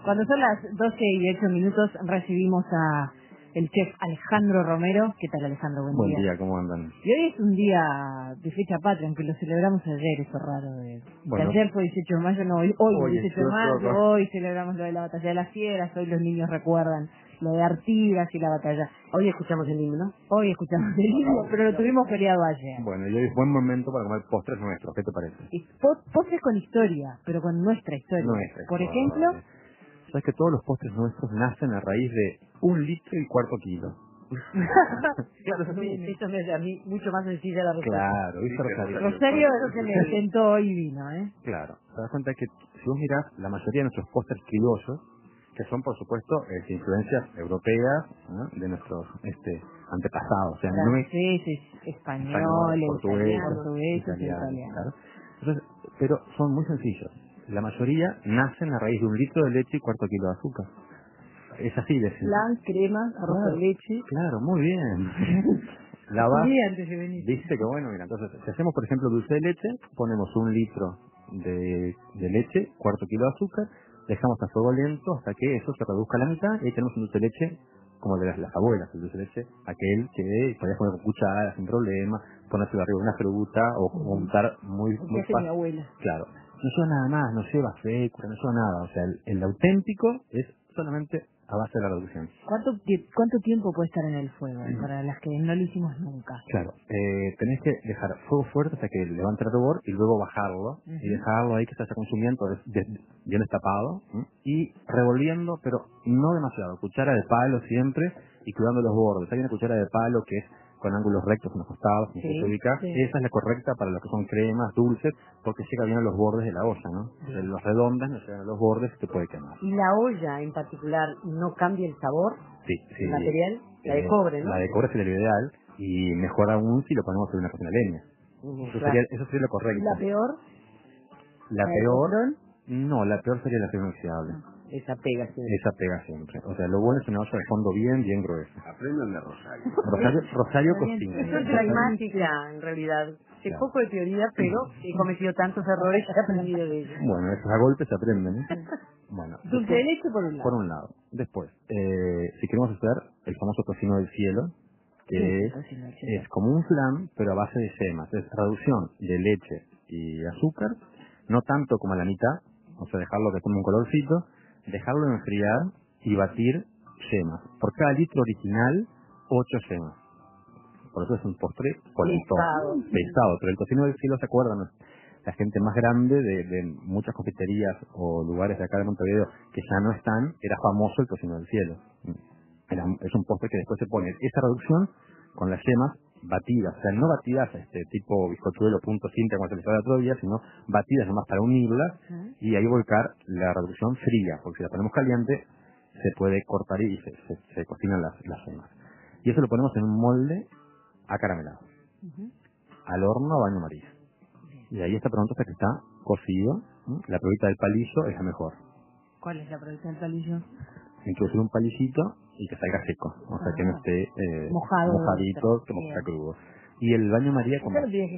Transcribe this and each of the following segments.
Cuando son las 12:08, recibimos a el chef Alejandro Romero. ¿Qué tal, Alejandro? Buen día. Buen día, ¿cómo andan? Y hoy es un día de fecha patria, aunque lo celebramos ayer, eso raro. Bueno, que ayer fue 18 de mayo, no, hoy hoy 18 de mayo, hoy celebramos lo de la batalla de las fieras, hoy los niños recuerdan lo de Artigas y la batalla. Hoy escuchamos el himno. Hoy escuchamos el himno, pero lo tuvimos feriado ayer. Bueno, y hoy es buen momento para comer postres nuestros, ¿qué te parece? Y postres con historia, pero con nuestra historia. Por ejemplo, sabes que todos los postres nuestros nacen a raíz de 1,25 litros. claro, esto me hace a mí mucho más sencilla la respuesta. Claro, ¿viste, Rosario? Rosario se me sentó y vino, ¿eh? Claro, te das cuenta que si vos mirás la mayoría de nuestros postres criollos, que son por supuesto influencias europeas, ¿no?, de nuestros antepasados, o sea, no es españoles, portugueses, italianos, claro. Entonces, pero son muy sencillos. La mayoría nacen a raíz de 1 litro de leche y 1/4 kilo de azúcar. Es así de simple. Flan, crema, arroz con leche. Claro, muy bien. La base, viste que bueno, mira, entonces, si hacemos por ejemplo dulce de leche, ponemos 1 litro de leche, 1/4 kilo de azúcar, dejamos a fuego lento hasta que eso se reduzca a la mitad y ahí tenemos un dulce de leche como de las abuelas, el dulce de leche, aquel que podías poner con cuchara sin problema, ponerse arriba de una fruta o untar muy fácil. Mi abuela. Claro, no lleva nada más, no lleva fécula, no lleva nada, o sea, el auténtico es solamente a base de la reducción. ¿Cuánto tiempo puede estar en el fuego? Para las que no lo hicimos nunca. Claro, tenés que dejar fuego fuerte hasta que levante el rubor y luego bajarlo y dejarlo ahí que se vaya consumiendo bien destapado y revolviendo, pero no demasiado, cuchara de palo siempre y cuidando los bordes. Hay una cuchara de palo que es con ángulos rectos en los costados, esa es la correcta para lo que son cremas, dulces, porque llega bien a los bordes de la olla, ¿no? Los redondas no llegan a los bordes y te puede quemar. ¿Y la olla en particular no cambia el sabor? Sí. ¿El material? La de cobre, ¿no? La de cobre sería lo ideal y mejor aún si lo ponemos en una cocina leña. Eso sería lo correcto. ¿Y la peor? La peor, no, la peor sería la acero inoxidable. Esa pega siempre. O sea, lo bueno es una olla de fondo bien gruesa. Aprendan de Rosario. Rosario cocina. Eso es pragmática, en realidad. Sé poco de teoría, pero he cometido tantos errores que he aprendido de ellos. Bueno, esos a golpes se aprenden, ¿eh? Bueno, dulce de leche por un lado. Por un lado. Después, si queremos hacer el famoso tocino del cielo, que es como un flan, pero a base de yemas. Es reducción de leche y azúcar, no tanto como a la mitad, o sea, dejarlo que tome un colorcito, dejarlo enfriar y batir yemas. Por cada litro original, 8 yemas. Por eso es un postre pesado. Pero el tocino del cielo, ¿se acuerdan? La gente más grande de muchas confiterías o lugares de acá de Montevideo que ya no están, era famoso el tocino del cielo. Es un postre que después se pone esa reducción con las yemas batidas, o sea, no batidas tipo bizcochuelo, punto cinta como se les da el otro día, sino batidas nomás para unirlas y ahí volcar la reducción fría, porque si la ponemos caliente se puede cortar y se cocinan las yemas. Y eso lo ponemos en un molde acaramelado, al horno a baño María. Y ahí está pronto hasta que está cocido. La pruebita del palillo es la mejor. ¿Cuál es la pruebita del palillo? Introducir un palillito y que salga seco, o sea que no esté mojadito, como está crudo. Y el baño María como...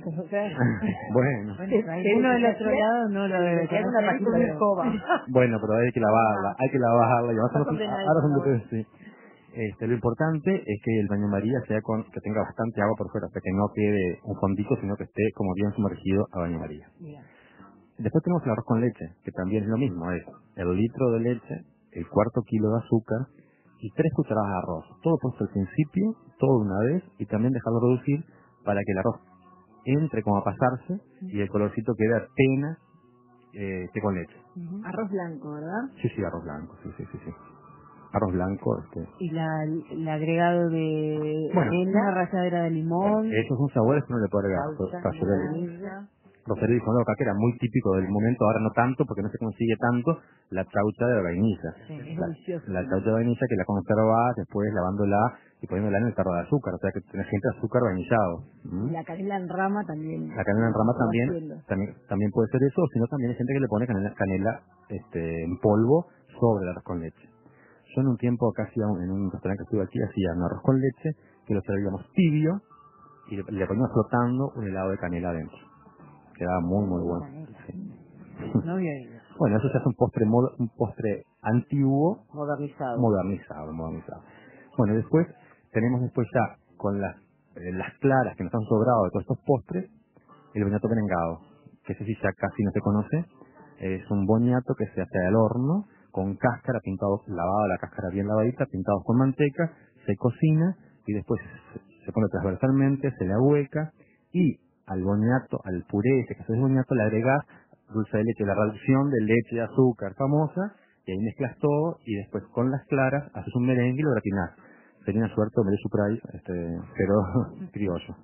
Bueno. Uno del otro lado no lo debe tener una página de escoba. Bueno, pero hay que lavarla, y ahora son de sí. Lo importante es que el baño María sea que tenga bastante agua por fuera, o sea que no quede un fondito, sino que esté como bien sumergido a baño María. Después tenemos el arroz con leche, que también es lo mismo, es el litro de leche, el 1/4 kilo de azúcar y 3 cucharadas de arroz. Todo puesto al principio, todo de una vez, y también dejarlo reducir para que el arroz entre como a pasarse y el colorcito quede apenas esté con leche. Arroz blanco, ¿verdad? Sí, arroz blanco, sí. Arroz blanco. Y el agregado de una ralladura de limón. Esos son sabores que uno le puede agregar. Rosario dijo, no, acá que era muy típico del momento, ahora no tanto, porque no se consigue tanto, la chaucha de vainilla. La chaucha de vainilla que la conservas después lavándola y poniéndola en el tarro de azúcar, o sea que tenés gente de azúcar vainillado. La canela en rama también. La canela en rama también puede ser eso, sino también hay gente que le pone canela en polvo sobre el arroz con leche. Yo en un tiempo acá en un restaurante que estuve aquí hacía un arroz con leche que lo servíamos tibio y le poníamos flotando un helado de canela adentro. Quedaba muy bueno. No había ido. Bueno, eso se hace un postre antiguo modernizado. Bueno, después tenemos ya con las claras que nos han sobrado de todos estos postres, el boniato merengado, que ese sí ya casi no se conoce. Es un boniato que se hace al horno, con cáscara, pintados, lavada la cáscara bien lavadita, pintados con manteca, se cocina y después se pone transversalmente, se le ahueca y al boniato, al puré ese que hace el boniato, le agregás dulce de leche, la reducción de leche y azúcar famosa, y ahí mezclas todo y después con las claras haces un merengue y lo gratinás. Sería una suerte de surprise, pero criollo.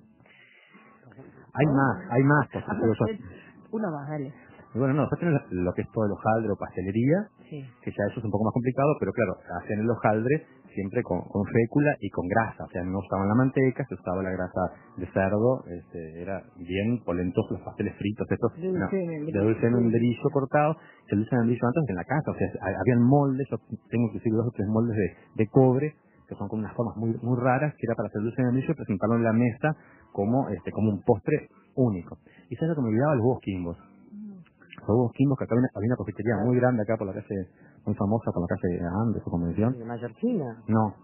Hay más cosas criollas. Uno más, dale. Y bueno, después tenés lo que es todo el hojaldre o pastelería, que ya eso es un poco más complicado, pero claro, hacían el hojaldre siempre con fécula y con grasa, o sea, no usaban la manteca, se usaba la grasa de cerdo, era bien polentoso los pasteles fritos, estos de dulce de membrillo cortado, el dulce de membrillo antes en la casa, o sea, habían moldes, yo tengo que decir 2 o 3 moldes de cobre, que son con unas formas muy raras, que era para hacer dulce de membrillo y presentarlo en la mesa como un postre único. Y sabes lo que me olvidaba, los huevos quimbos. Los huevos quimbos, que acá había una cafetería muy grande acá por la calle, muy famosa por la calle Andes o Convención. ¿De Mallorquina? No,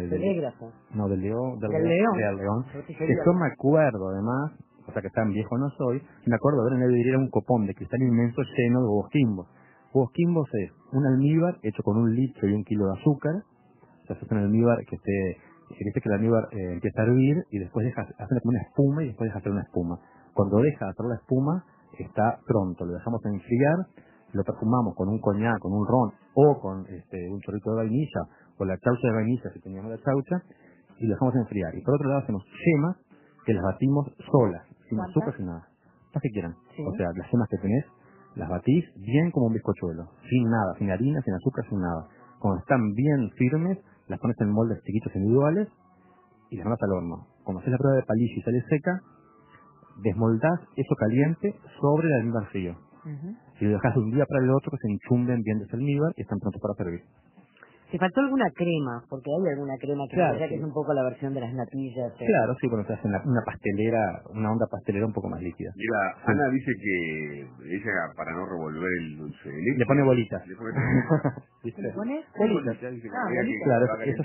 del León. Que yo me acuerdo además, o sea que tan viejo no soy, me acuerdo de ver en la vidriera un copón de cristal inmenso lleno de huevos quimbos. Huevos quimbos es un almíbar hecho con 1 litro y 1 kilo de azúcar. Se hace un almíbar que dice que el almíbar empieza a hervir y después hace como una espuma y después deja hacer una espuma. Cuando deja de hacer la espuma, está pronto, lo dejamos enfriar, lo perfumamos con un coñac, con un ron o con un chorrito de vainilla o la chaucha de vainilla si teníamos la chaucha y lo dejamos enfriar. Y por otro lado hacemos yemas que las batimos solas, sin azúcar, sin nada, las que quieran. Sí. O sea, las yemas que tenés las batís bien como un bizcochuelo, sin nada, sin harina, sin azúcar, sin nada. Cuando están bien firmes, las pones en moldes chiquitos individuales y las mandas al horno. Cuando haces la prueba de palillo y sale seca, desmoldás eso caliente sobre el almíbar frío. Y lo dejas de un día para el otro que se enchumben bien de ese almíbar y están prontos para servir. ¿Te faltó alguna crema? Porque hay alguna crema que claro, que es un poco la versión de las natillas. Claro, sí, bueno, se hace una pastelera, una onda pastelera un poco más líquida. Mira, sí. Ana dice que ella, para no revolver el dulce de leche, le pone bolitas. ¿Le pone bolitas? Claro,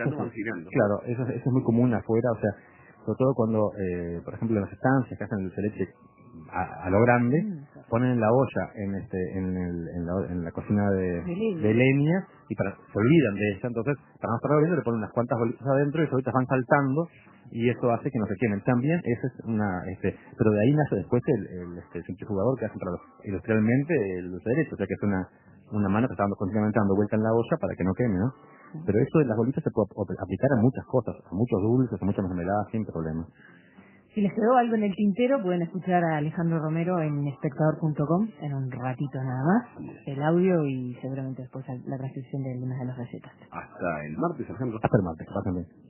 eso es muy común afuera, o sea, sobre todo cuando, por ejemplo, en las estancias que hacen el dulce de leche a lo grande, ponen en la olla en la cocina de leña y se olvidan de ella, entonces para no estar revolviendo le ponen unas cuantas bolitas adentro y esas bolitas van saltando y eso hace que no se quemen. También esa es pero de ahí nace después el centrifugador que hace industrialmente el dulce de leche, o sea que es una mano que está continuamente dando vuelta en la olla para que no queme, ¿no? Pero eso de las bolitas se puede aplicar a muchas cosas, a muchos dulces, a muchas mermeladas, sin problema. Si les quedó algo en el tintero, pueden escuchar a Alejandro Romero en espectador.com en un ratito nada más, el audio y seguramente después la transcripción de algunas de las recetas. Hasta el martes, Alejandro. Hasta el martes, pásenme.